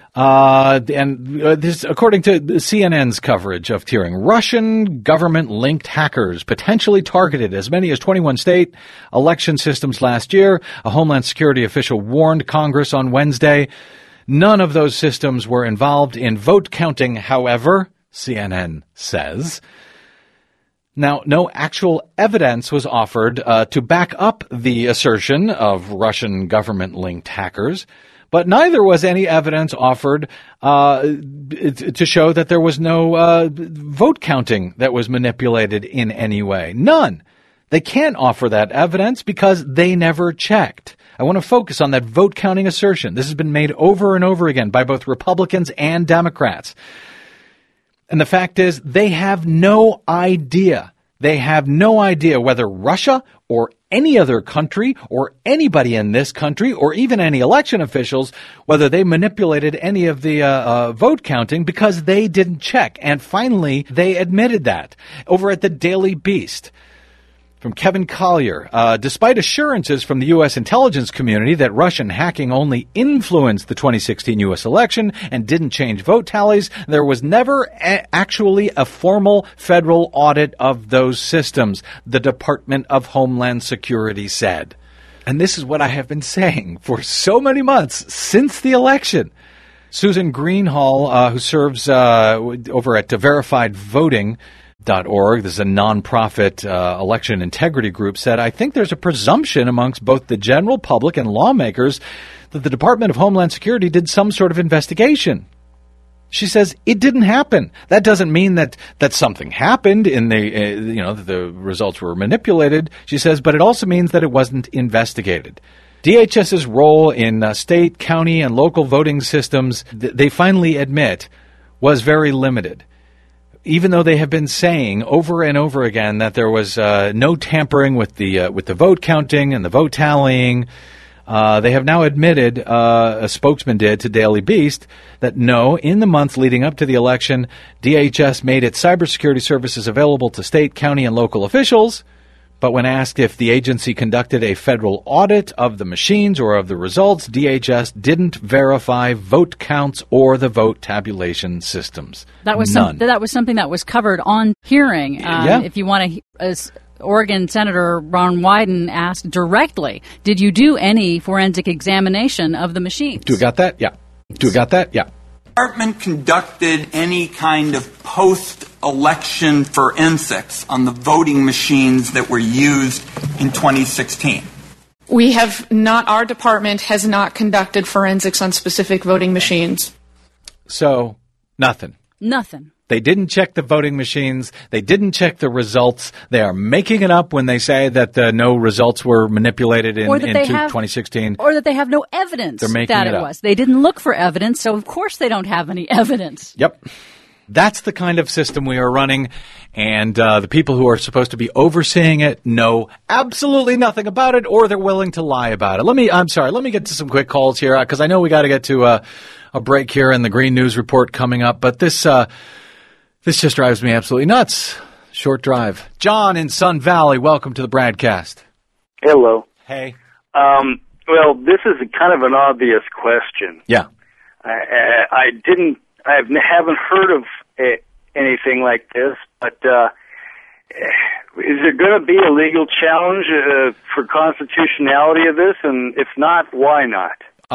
Speaker 2: This, according to CNN's coverage of the hearing, Russian government-linked hackers potentially targeted as many as 21 state election systems last year. A Homeland Security official warned Congress on Wednesday. None of those systems were involved in vote counting, however, CNN says. Now, no actual evidence was offered to back up the assertion of Russian government-linked hackers. But neither was any evidence offered to show that there was no vote counting that was manipulated in any way. None. They can't offer that evidence because they never checked. I want to focus on that vote counting assertion. This has been made over and over again by both Republicans and Democrats. And the fact is, they have no idea. They have no idea whether Russia or any other country or anybody in this country or even any election officials, whether they manipulated any of the vote counting because they didn't check. And finally, they admitted that over at the Daily Beast. From Kevin Collier, despite assurances from the U.S. intelligence community that Russian hacking only influenced the 2016 U.S. election and didn't change vote tallies, there was never actually a formal federal audit of those systems, the Department of Homeland Security said. And this is what I have been saying for so many months since the election. Susan Greenhall, who serves over at verifiedvoting.org, this is a nonprofit election integrity group, said, I think there's a presumption amongst both the general public and lawmakers that the Department of Homeland Security did some sort of investigation. She says it didn't happen. That doesn't mean that something happened in that the results were manipulated. She says, but it also means that it wasn't investigated. DHS's role in state, county, and local voting systems, they finally admit, was very limited. Even though they have been saying over and over again that there was no tampering with the vote counting and the vote tallying, they have now admitted, a spokesman did to Daily Beast, that no, in the month leading up to the election, DHS made its cybersecurity services available to state, county, and local officials. But when asked if the agency conducted a federal audit of the machines or of the results, DHS didn't verify vote counts or the vote tabulation systems.
Speaker 7: That was something that was covered on hearing. If you want to, as Oregon Senator Ron Wyden asked directly, did you do any forensic examination of the machines?
Speaker 2: Do we got that? Yeah. Do we got that? Yeah.
Speaker 8: Department conducted any kind of post-election forensics on the voting machines that were used in 2016?
Speaker 9: We have not, our department has not conducted forensics on specific voting machines.
Speaker 2: So, nothing.
Speaker 7: Nothing.
Speaker 2: They didn't check the voting machines. They didn't check the results. They are making it up when they say that no results were manipulated in 2016.
Speaker 7: Or that they have no evidence that it was. They didn't look for evidence, so of course they don't have any evidence.
Speaker 2: Yep. That's the kind of system we are running, and the people who are supposed to be overseeing it know absolutely nothing about it, or they're willing to lie about it. Let me get to some quick calls here, because I know we got to get to a break here and the Green News Report coming up, but this just drives me absolutely nuts. Short drive. John in Sun Valley, welcome to the broadcast.
Speaker 10: Hello.
Speaker 2: Hey.
Speaker 10: Well, this is kind of an obvious question.
Speaker 2: Yeah.
Speaker 10: I haven't heard of anything like this, but is there going to be a legal challenge for constitutionality of this? And if not, why not?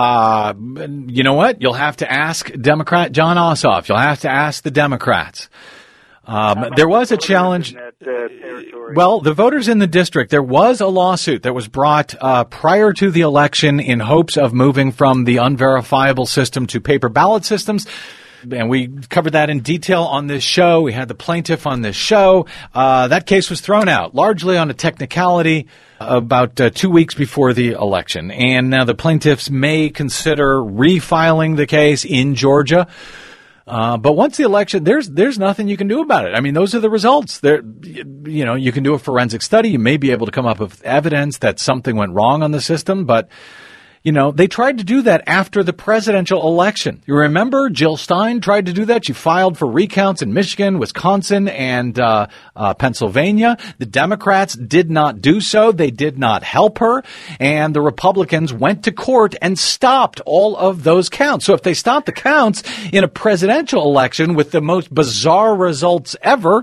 Speaker 2: You know what? You'll have to ask Democrat John Ossoff. You'll have to ask the Democrats. There was a challenge. Well, the voters in the district, there was a lawsuit that was brought prior to the election in hopes of moving from the unverifiable system to paper ballot systems. And we covered that in detail on this show. We had the plaintiff on this show. That case was thrown out, largely on a technicality, about 2 weeks before the election. And now the plaintiffs may consider refiling the case in Georgia. But once the election, there's nothing you can do about it. I mean, those are the results. You can do a forensic study. You may be able to come up with evidence that something went wrong on the system, but they tried to do that after the presidential election. You remember Jill Stein tried to do that? She filed for recounts in Michigan, Wisconsin, and Pennsylvania. The Democrats did not do so. They did not help her. And the Republicans went to court and stopped all of those counts. So if they stopped the counts in a presidential election with the most bizarre results ever,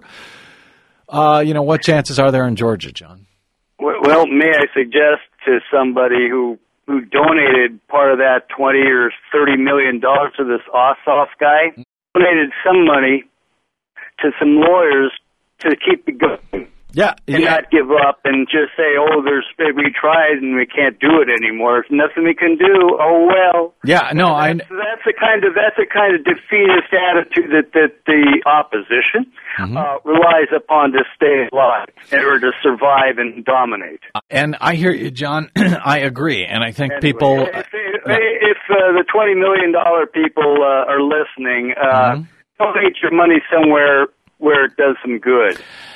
Speaker 2: what chances are there in Georgia, John?
Speaker 10: Well, may I suggest to somebody who donated part of that $20 or $30 million to this Ossoff guy, donated some money to some lawyers to keep it going.
Speaker 2: Yeah.
Speaker 10: And not give up and just say, we tried and we can't do it anymore. There's nothing we can do. Oh, well.
Speaker 2: Yeah, no,
Speaker 10: that's a kind of defeatist attitude that the opposition relies upon to stay alive or to survive and dominate.
Speaker 2: And I hear you, John. I agree. And I think people...
Speaker 10: If the $20 million people are listening, donate your money somewhere where it does some good.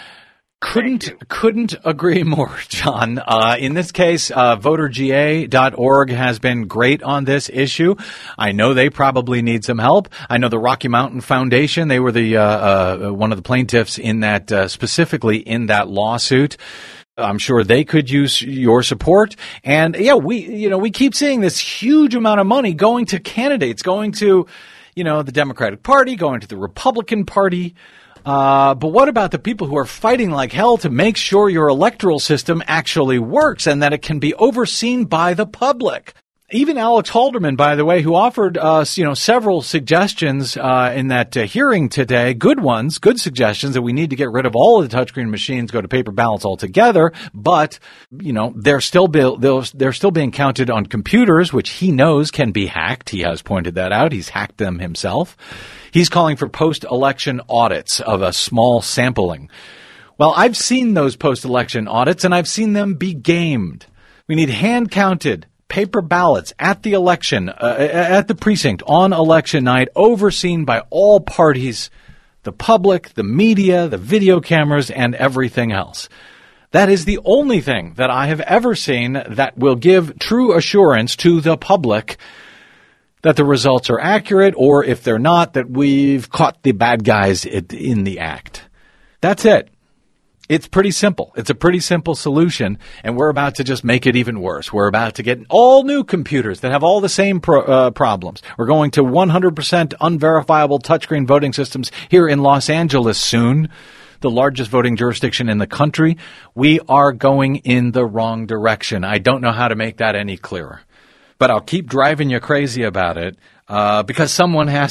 Speaker 2: Couldn't agree more, John. In this case, voterga.org has been great on this issue. I know they probably need some help. I know the Rocky Mountain Foundation, they were the one of the plaintiffs in that specifically in that lawsuit. I'm sure they could use your support. And we keep seeing this huge amount of money going to candidates, going to, the Democratic Party, going to the Republican Party. But what about the people who are fighting like hell to make sure your electoral system actually works and that it can be overseen by the public? Even Alex Halderman, by the way, who offered us, several suggestions in that hearing today, good ones, good suggestions that we need to get rid of all of the touchscreen machines, go to paper ballots altogether. But they're still being counted on computers, which he knows can be hacked. He has pointed that out. He's hacked them himself. He's calling for post-election audits of a small sampling. Well, I've seen those post-election audits, and I've seen them be gamed. We need hand-counted paper ballots at the election, at the precinct on election night, overseen by all parties, the public, the media, the video cameras, and everything else. That is the only thing that I have ever seen that will give true assurance to the public that the results are accurate, or if they're not, that we've caught the bad guys in the act. That's it. It's pretty simple. It's a pretty simple solution, and we're about to just make it even worse. We're about to get all new computers that have all the same problems. We're going to 100% unverifiable touchscreen voting systems here in Los Angeles soon, the largest voting jurisdiction in the country. We are going in the wrong direction. I don't know how to make that any clearer, but I'll keep driving you crazy about it. Because someone has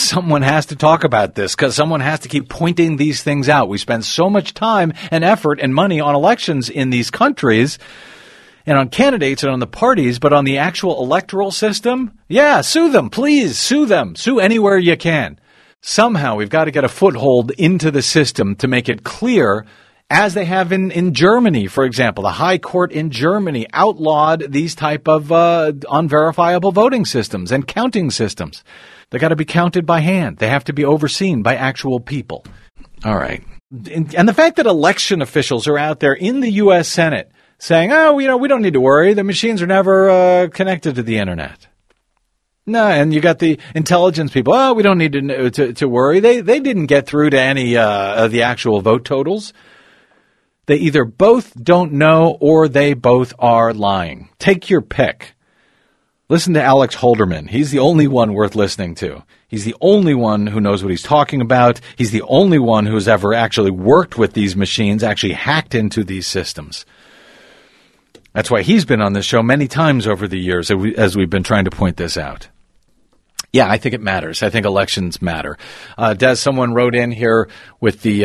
Speaker 2: to talk about this, because someone has to keep pointing these things out. We spend so much time and effort and money on elections in these countries and on candidates and on the parties, but on the actual electoral system, sue them, please, sue them, sue anywhere you can. Somehow we've got to get a foothold into the system to make it clear, as they have in Germany, for example. The High Court in Germany outlawed these type of unverifiable voting systems and counting systems. They got to be counted by hand. They have to be overseen by actual people. All right. And the fact that election officials are out there in the U.S. Senate saying, we don't need to worry. The machines are never connected to the Internet. No, and you got the intelligence people. We don't need to worry. They didn't get through to any of the actual vote totals. They either both don't know or they both are lying. Take your pick. Listen to Alex Halderman. He's the only one worth listening to. He's the only one who knows what he's talking about. He's the only one who's ever actually worked with these machines, actually hacked into these systems. That's why he's been on this show many times over the years as we've been trying to point this out. Yeah, I think it matters. I think elections matter. Des, someone wrote in here with the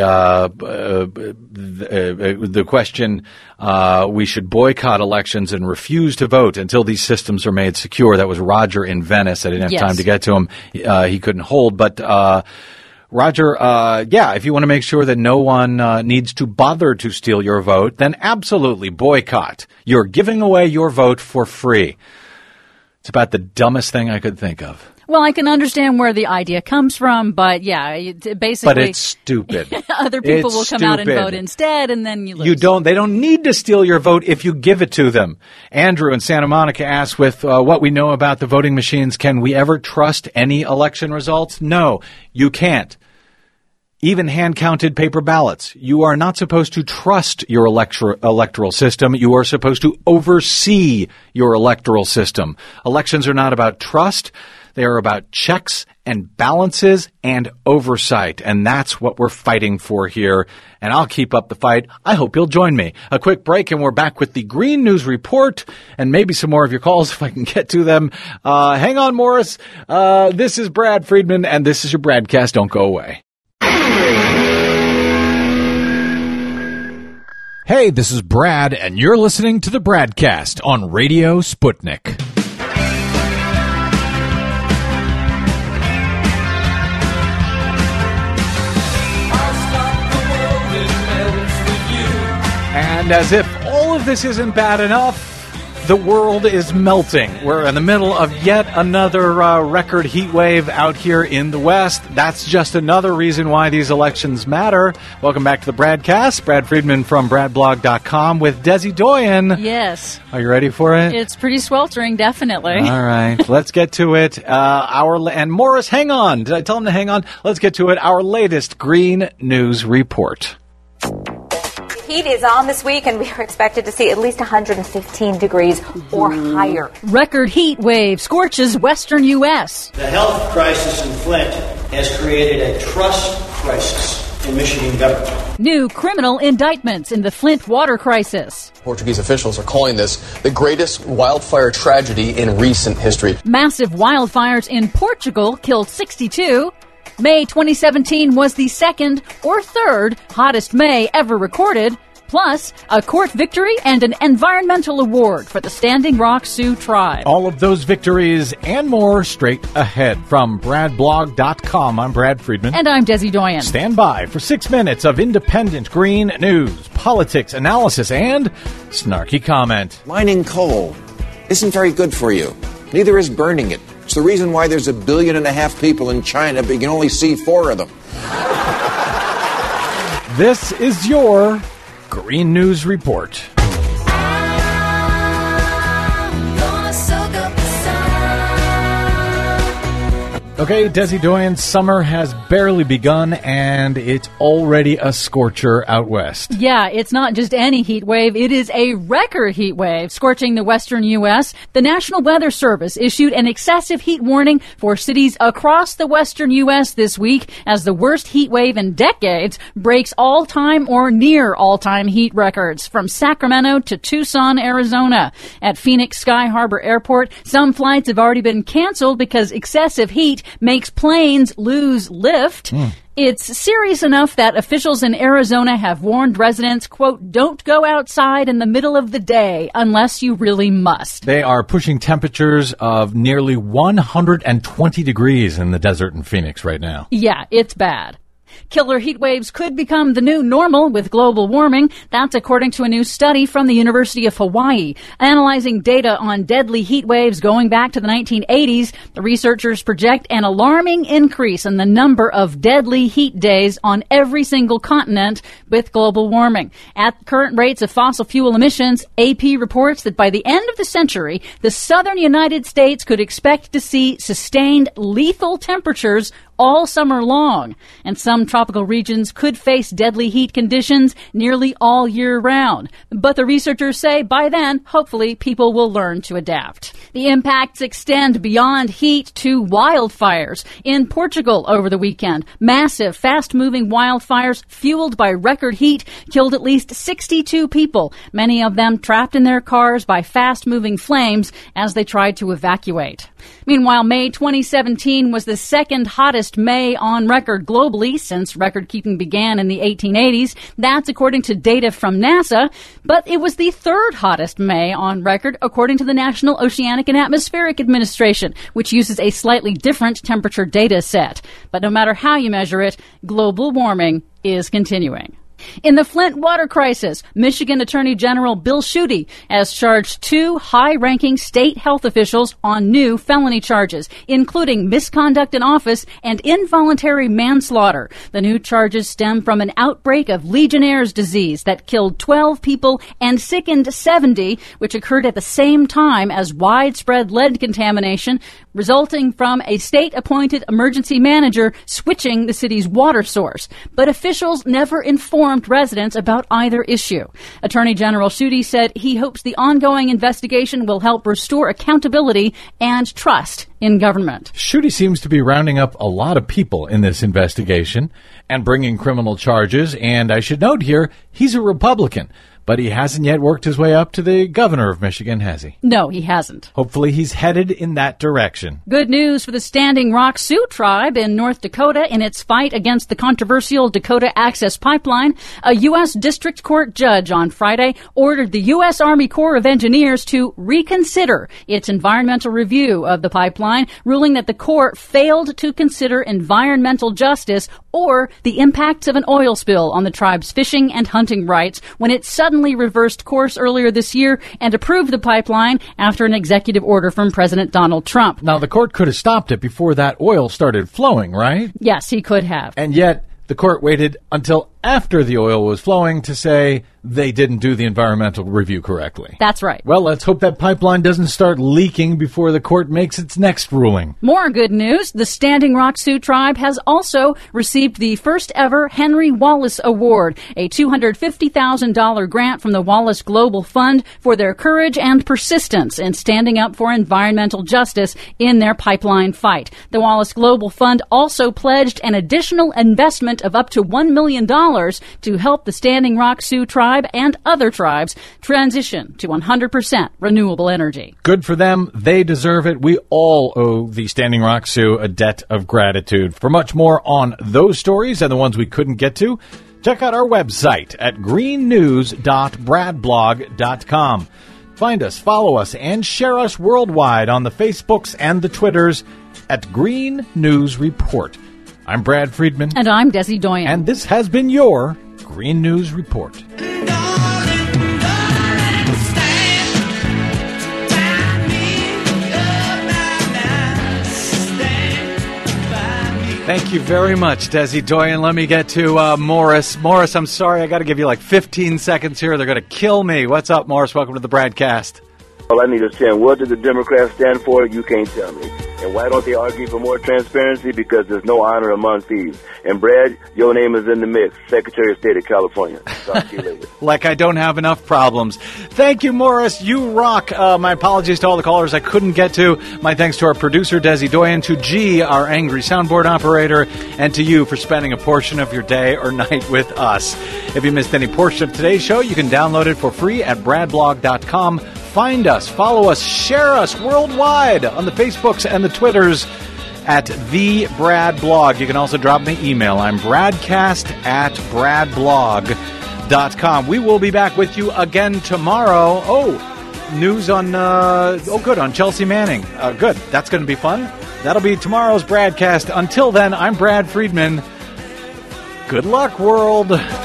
Speaker 2: question, we should boycott elections and refuse to vote until these systems are made secure. That was Roger in Venice. I didn't have time to get to him. He couldn't hold. But Roger, if you want to make sure that no one needs to bother to steal your vote, then absolutely boycott. You're giving away your vote for free. It's about the dumbest thing I could think of.
Speaker 7: Well, I can understand where the idea comes from, but basically.
Speaker 2: But it's stupid.
Speaker 7: Other people will come out and vote instead, and then you lose.
Speaker 2: They don't need to steal your vote if you give it to them. Andrew in Santa Monica asks, with what we know about the voting machines, can we ever trust any election results? No, you can't. Even hand-counted paper ballots. You are not supposed to trust your electoral system. You are supposed to oversee your electoral system. Elections are not about trust. They are about checks and balances and oversight. And that's what we're fighting for here. And I'll keep up the fight. I hope you'll join me. A quick break, and we're back with the Green News Report and maybe some more of your calls if I can get to them. Hang on, Morris. This is Brad Friedman, and this is your Bradcast. Don't go away. Hey, this is Brad, and you're listening to the Bradcast on Radio Sputnik. And as if all of this isn't bad enough, the world is melting. We're in the middle of yet another record heat wave out here in the West. That's just another reason why these elections matter. Welcome back to the Bradcast. Brad Friedman from BradBlog.com with Desi Doyen.
Speaker 7: Yes.
Speaker 2: Are you ready for it?
Speaker 7: It's pretty sweltering, definitely.
Speaker 2: All right. Let's get to it. And Morris, hang on. Did I tell him to hang on? Let's get to it. Our latest Green News Report.
Speaker 11: Heat is on this week, and we are expected to see at least 115 degrees or higher.
Speaker 7: Record heat wave scorches western U.S.
Speaker 12: The health crisis in Flint has created a trust crisis. in Michigan government.
Speaker 7: New criminal indictments in the Flint water crisis.
Speaker 13: Portuguese officials are calling this the greatest wildfire tragedy in recent history.
Speaker 7: Massive wildfires in Portugal killed 62. May 2017 was the second or third hottest May ever recorded. Plus, a court victory and an environmental award for the Standing Rock Sioux tribe.
Speaker 2: All of those victories and more straight ahead. From BradBlog.com, I'm Brad Friedman.
Speaker 7: And I'm Desi Doyen.
Speaker 2: Stand by for 6 minutes of independent green news, politics, analysis, and snarky comment.
Speaker 14: Mining coal isn't very good for you. Neither is burning it. It's the reason why there's 1.5 billion people in China, but you can only see 4 of them.
Speaker 2: This is your Green News Report. Okay, Desi Doyen, summer has barely begun, and it's already a scorcher out west.
Speaker 7: Yeah, it's not just any heat wave. It is a record heat wave scorching the western U.S. The National Weather Service issued an excessive heat warning for cities across the western U.S. this week as the worst heat wave in decades breaks all-time or near all-time heat records from Sacramento to Tucson, Arizona. At Phoenix Sky Harbor Airport, some flights have already been canceled because excessive heat makes planes lose lift. It's serious enough that officials in Arizona have warned residents, quote, don't go outside in the middle of the day unless you really must.
Speaker 2: They are pushing temperatures of nearly 120 degrees in the desert in Phoenix right now.
Speaker 7: Yeah, it's bad. Killer heat waves could become the new normal with global warming. That's according to a new study from the University of Hawaii. Analyzing data on deadly heat waves going back to the 1980s, the researchers project an alarming increase in the number of deadly heat days on every single continent with global warming. At current rates of fossil fuel emissions, AP reports that by the end of the century, the southern United States could expect to see sustained lethal temperatures all summer long, and some tropical regions could face deadly heat conditions nearly all year round. But the researchers say by then, hopefully, people will learn to adapt. The impacts extend beyond heat to wildfires. In Portugal over the weekend, massive, fast-moving wildfires fueled by record heat killed at least 62 people, many of them trapped in their cars by fast-moving flames as they tried to evacuate. Meanwhile, May 2017 was the second hottest May on record globally since record-keeping began in the 1880s. That's according to data from NASA. But it was the third hottest May on record according to the National Oceanic and Atmospheric Administration, which uses a slightly different temperature data set. But no matter how you measure it, global warming is continuing. In the Flint water crisis, Michigan Attorney General Bill Schuette has charged 2 high-ranking state health officials on new felony charges, including misconduct in office and involuntary manslaughter. The new charges stem from an outbreak of Legionnaire's disease that killed 12 people and sickened 70, which occurred at the same time as widespread lead contamination, resulting from a state-appointed emergency manager switching the city's water source. But officials never informed residents about either issue. Attorney General Schuette said he hopes the ongoing investigation will help restore accountability and trust in government.
Speaker 2: Schuette seems to be rounding up a lot of people in this investigation and bringing criminal charges, and I should note here, he's a Republican. But he hasn't yet worked his way up to the governor of Michigan, has he?
Speaker 7: No, he hasn't.
Speaker 2: Hopefully he's headed in that direction.
Speaker 7: Good news for the Standing Rock Sioux tribe in North Dakota in its fight against the controversial Dakota Access Pipeline. A U.S. District Court judge on Friday ordered the U.S. Army Corps of Engineers to reconsider its environmental review of the pipeline, ruling that the Corps failed to consider environmental justice or the impacts of an oil spill on the tribe's fishing and hunting rights when it suddenly reversed course earlier this year and approved the pipeline after an executive order from President Donald Trump.
Speaker 2: Now, the court could have stopped it before that oil started flowing, right?
Speaker 7: Yes, he could have.
Speaker 2: And yet, the court waited until after the oil was flowing to say they didn't do the environmental review correctly.
Speaker 7: That's right.
Speaker 2: Well, let's hope that pipeline doesn't start leaking before the court makes its next ruling.
Speaker 7: More good news. The Standing Rock Sioux Tribe has also received the first ever Henry Wallace Award, a $250,000 grant from the Wallace Global Fund for their courage and persistence in standing up for environmental justice in their pipeline fight. The Wallace Global Fund also pledged an additional investment of up to $1 million to help the Standing Rock Sioux Tribe and other tribes transition to 100% renewable energy.
Speaker 2: Good for them. They deserve it. We all owe the Standing Rock Sioux a debt of gratitude. For much more on those stories and the ones we couldn't get to, check out our website at greennews.bradblog.com. Find us, follow us, and share us worldwide on the Facebooks and the Twitters at Green News Report. I'm Brad Friedman.
Speaker 7: And I'm Desi Doyen.
Speaker 2: And this has been your Green News Report. Thank you very much, Desi Doyen. Let me get to Morris. Morris, I'm sorry. I got to give you like 15 seconds here. They're going to kill me. What's up, Morris? Welcome to the Bradcast.
Speaker 12: All I need is 10. What do the Democrats stand for? You can't tell me. And why don't they argue for more transparency? Because there's no honor among thieves. And Brad, your name is in the mix. Secretary of State of California. Talk to you later.
Speaker 2: Like I don't have enough problems. Thank you, Morris. You rock. My apologies to all the callers I couldn't get to. My thanks to our producer, Desi Doyen, to G, our angry soundboard operator, and to you for spending a portion of your day or night with us. If you missed any portion of today's show, you can download it for free at bradblog.com. Find us, follow us, share us worldwide on the Facebooks and the Twitters at The Brad Blog. You can also drop me an email. I'm bradcast@bradblog.com. We will be back with you again tomorrow. News on, good, on Chelsea Manning. Good, that's going to be fun. That'll be tomorrow's Bradcast. Until then, I'm Brad Friedman. Good luck, world.